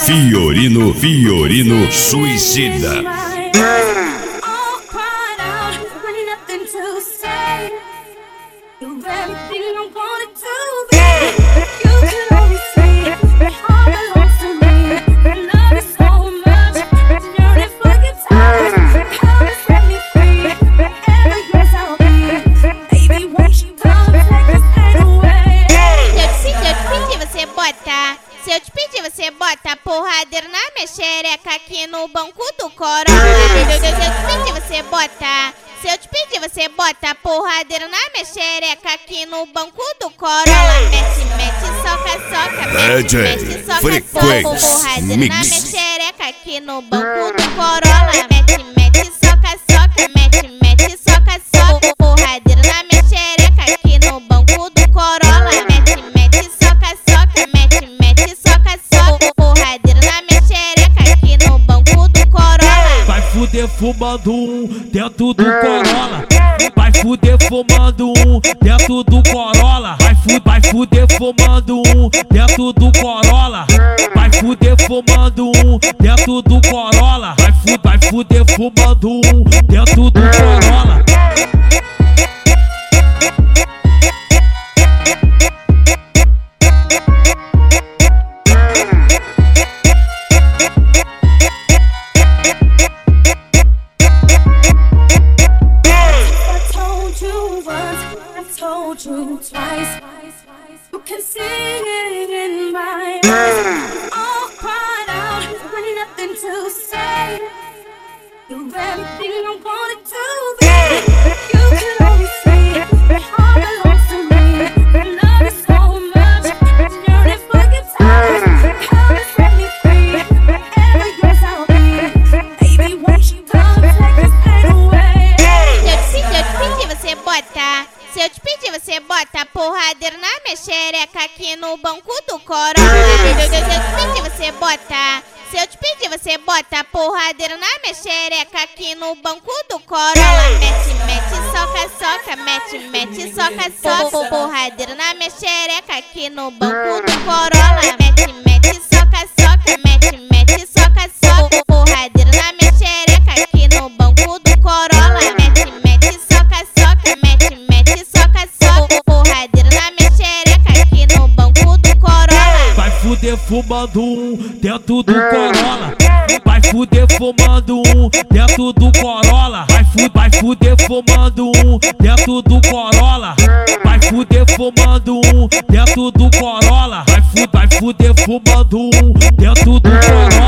Fiorino Suicida. Se eu te pedir, você bota porradeiro na minha xereca aqui no banco do Corolla. Se eu te pedir, você bota porradeiro na minha xereca aqui no banco do Corolla. Mete, soca, mete, soca, porradeiro na minha xereca aqui no banco do Corolla. Mete, soca, mete, soca, porradeiro na minha xereca aqui no banco do Corolla. Mete, soca, mete, soca, porradeiro na minha xereca aqui no banco do Corolla. Vai fuder fumando um dentro do Corolla. Vai fuder fumando um dentro do Corolla. Vai fuder fumando um dentro do Corolla. Vai fuder fumando um dentro do Corolla. Vai fuder fumando um dentro do Corolla. Told you twice, you can see it in my eyes. All cried out with nothing to say. You're everything I wanted to be. You can always say your heart belongs to me. I love you so much, yearning for your touch. Come and set me free. Wherever yours I'll be. Baby, won't you come take this pain away? Se eu te pedir, você bota porradeiro na minha xereca aqui no banco do Corolla. Se eu te pedir, você bota porradeiro na minha xereca aqui no banco do Corolla. Mete, soca, mete, soca, porradeiro na minha xereca aqui no banco do Corolla. Mete, soca, mete, soca, porradeiro na minha xereca aqui no banco do Corolla. Mete, soca, mete, soca, porradeiro na minha xereca aqui no banco do Corolla. Vai fuder fumando um dentro do Corolla. Vai fuder fumando um dentro do Corolla. Vai fuder fumando um dentro do Corolla. Vai fuder fumando um dentro do Corolla. Vai fuder fumando um dentro do Corolla.